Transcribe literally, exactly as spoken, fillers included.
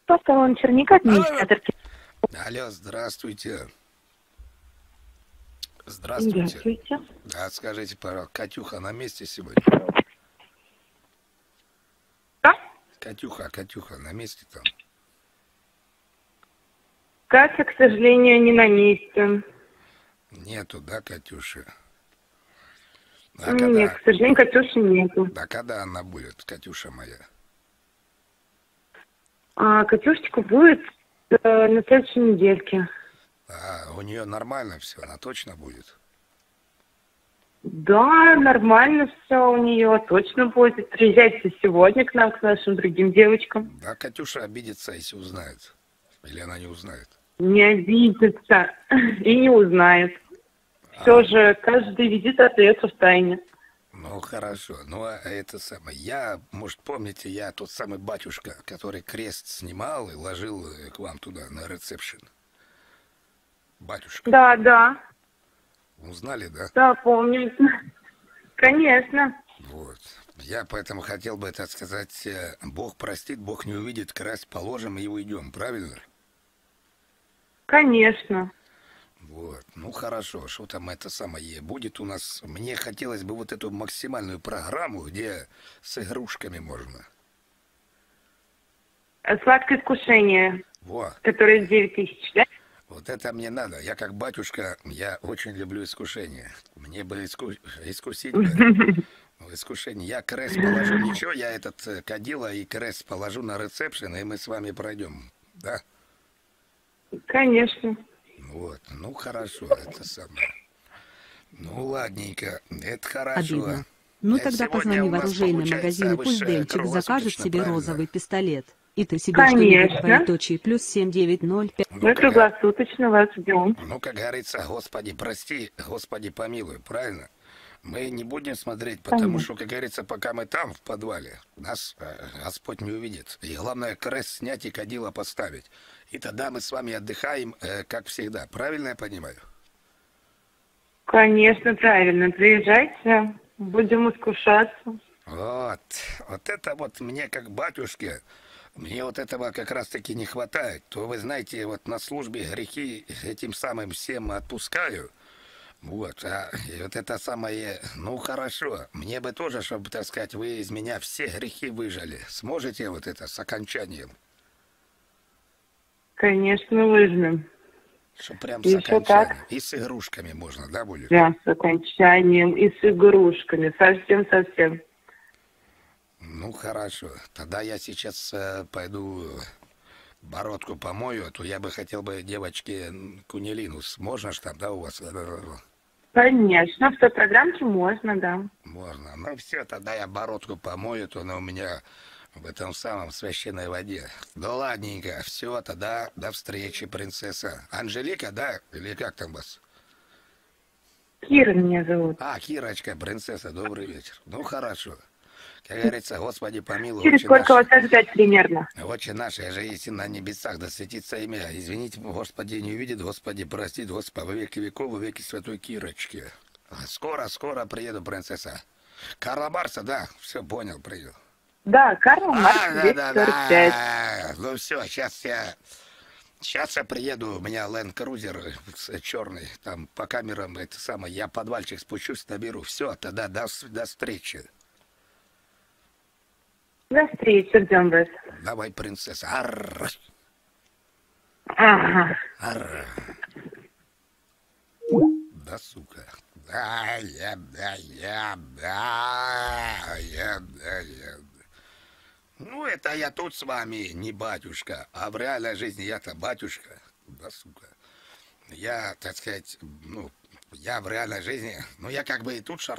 салон Черника, администратор. Алло, здравствуйте. Здравствуйте. Здравствуйте. Да, скажите, пожалуйста, Катюха на месте сегодня? Да? Катюха, Катюха на месте там? Катя, к сожалению, не на месте. Нету, да, Катюши? А Нет, когда... к сожалению, Катюши нету. Да когда она будет, Катюша моя? А Катюшечка будет э, на следующей недельке. А у нее нормально все, она точно будет? Да, нормально все у нее, точно будет. Приезжайте сегодня к нам, к нашим другим девочкам. Да, Катюша обидится, если узнает. Или она не узнает? Не обидится и не узнает. Все а. же каждый визит остается в тайне. Ну, хорошо. Ну, а это самое. Я, может, помните, я тот самый батюшка, который крест снимал и ложил к вам туда, на ресепшн. Батюшка. Да, да. Узнали, да? Да, помню. Конечно. Вот. Я поэтому хотел бы, так сказать, Бог простит, Бог не увидит, крест положим и уйдем, правильно? Конечно. Вот. Ну, хорошо. Что там это самое будет у нас? Мне хотелось бы вот эту максимальную программу, где с игрушками можно. Сладкое искушение. Во. Которое девять тысяч, да? Вот это мне надо. Я как батюшка, я очень люблю искушения. Мне бы иску... искусить бы. Искушение. Я крест положу, ничего, я этот кадила и крест положу на ресепшн, и мы с вами пройдем. Да? Конечно. Вот. Ну, хорошо, это самое. Ну, ладненько. Это хорошо. Обидно. Ну это тогда позвони в оружейный магазин, и пусть Денчик закажет себе правильно? розовый пистолет. И ты себе что-нибудь двоеточие плюс семь девять ноль пять. Мы круглосуточно вас ждем. Ну, как говорится, Господи, прости, Господи, помилуй, правильно? Мы не будем смотреть, потому Понятно. Что, как говорится, пока мы там, в подвале, нас э, Господь не увидит. И главное, крест снять и кадила поставить. И тогда мы с вами отдыхаем, э, как всегда. Правильно я понимаю? Конечно, правильно. Приезжайте, будем искушаться. Вот. Вот это вот мне, как батюшке, мне вот этого как раз-таки не хватает. То, вы знаете, вот на службе грехи этим самым всем отпускаю. Вот, а и вот это самое, ну хорошо, мне бы тоже, чтобы, так сказать, вы из меня все грехи выжали. Сможете вот это с окончанием? Конечно, выжмем. Что прям и с окончанием. Так? И с игрушками можно, да, будет? Прям с окончанием и с игрушками, совсем-совсем. Ну хорошо, тогда я сейчас э, пойду бородку помою, а то я бы хотел бы девочке кунилинус. Можно ж там, да, у вас? Конечно, в той программке можно, да. Можно. Ну все, тогда я бородку помою, то она у меня в этом самом священной воде. Да ладненько, все, тогда до встречи, принцесса. Анжелика, да? Или как там вас? Кира меня зовут. А, Кирочка, принцесса, добрый вечер. Ну хорошо. Как говорится, Господи помилуй. Через сколько вас ожидать примерно? Отче наш, я же есть на небесах, да светится имя. Извините, Господи, не увидит, Господи, простит, Господи, во веки веков, во веки святой Кирочки. Скоро, скоро приеду, принцесса. Карла Марса, да, все понял, приеду. Да, Карла Марс, а, да, да, да. Ну все, сейчас я... Сейчас я приеду, у меня Land Cruiser черный, там по камерам, это самое, я подвальчик спущусь, наберу. Все, тогда до, до встречи. До встречи, ждем вас. Давай, принцесса. Арр. Ага. Арр. Да, сука. Да, я, да, я, да, я, да, я. Ну, это я тут с вами не батюшка, а в реальной жизни я-то батюшка. Да, сука. Я, так сказать, ну, я в реальной жизни, ну, я как бы и тут шар